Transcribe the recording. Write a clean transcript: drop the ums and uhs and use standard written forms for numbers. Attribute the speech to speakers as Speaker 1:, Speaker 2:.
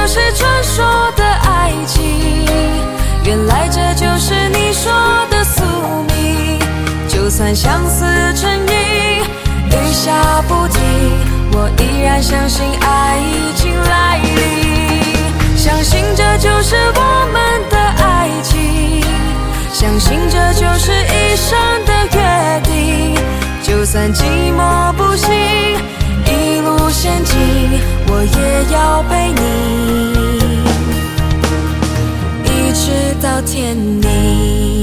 Speaker 1: 就是传说的爱情，原来这就是你说的宿命。就算相思成瘾，雨下不停，我依然相信爱已经来临，相信这就是我们的爱情，相信这就是一生的约定。就算寂寞不行，一路险境，我也要陪你，一直到天明。